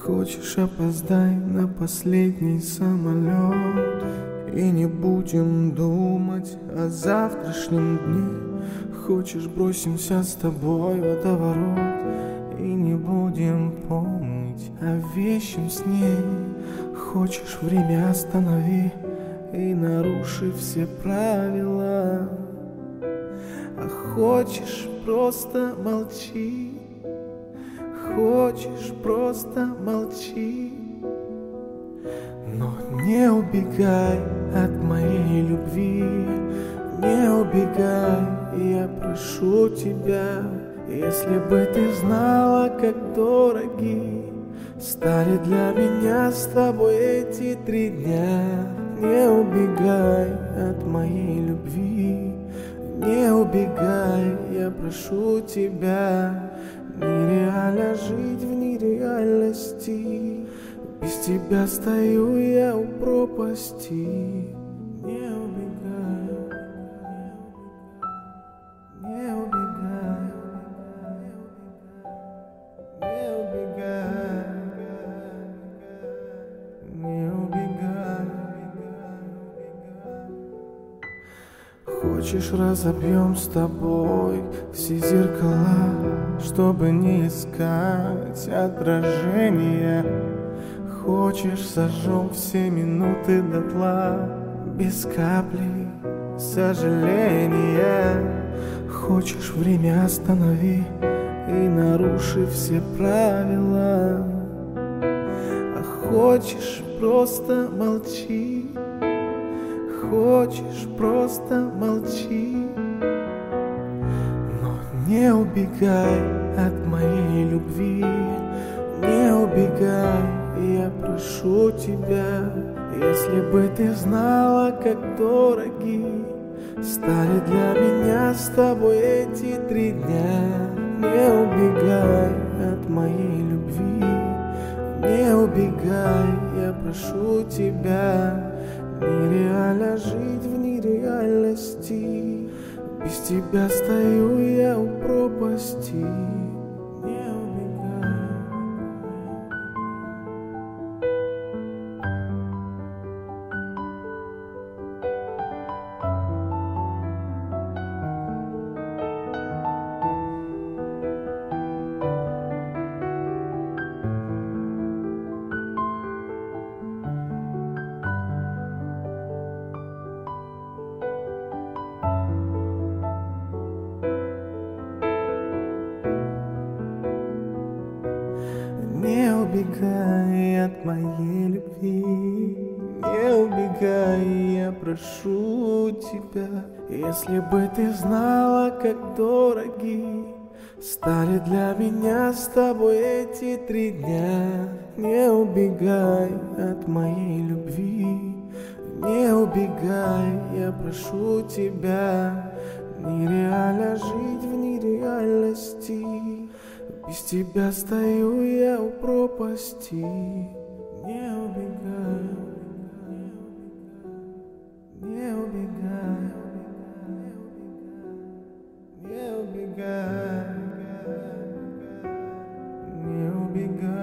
Хочешь, опоздай на последний самолет, и не будем думать о завтрашнем дне. Хочешь, бросимся с тобой в водоворот, и не будем помнить о вещем сне. Хочешь, время останови и наруши все правила. А хочешь, просто молчи. Хочешь, просто молчи. Но не убегай от моей любви, не убегай, я прошу тебя. Если бы ты знала, как дороги стали для меня с тобой эти 3 дня. Не убегай от моей любви, не убегай, я прошу тебя. Нереально жить в нереальности, без тебя стою я у пропасти. Не убегай, не убегай, не убегай, не убегай. Хочешь, разобьем с тобой все зеркала, чтобы не искать отражения. Хочешь, сожжем все минуты дотла, без капли сожаления. Хочешь, время останови и наруши все правила. А хочешь, просто молчи. Хочешь, просто молчи. Но не убегай от моей любви, не убегай, я прошу тебя. Если бы ты знала, как дороги стали для меня с тобой эти 3 дня. Не убегай от моей любви, не убегай, я прошу тебя. Нереально жить в нереальности, без тебя стою я у пропасти. Не убегай. Не убегай от моей любви, не убегай, я прошу тебя. Если бы ты знала, как дороги стали для меня с тобой эти 3 дня. Не убегай от моей любви, не убегай, я прошу тебя. Нереально жить в нереальности, без тебя стою я у пропасти. Не убегай, не убегай, не убегай, не убегай.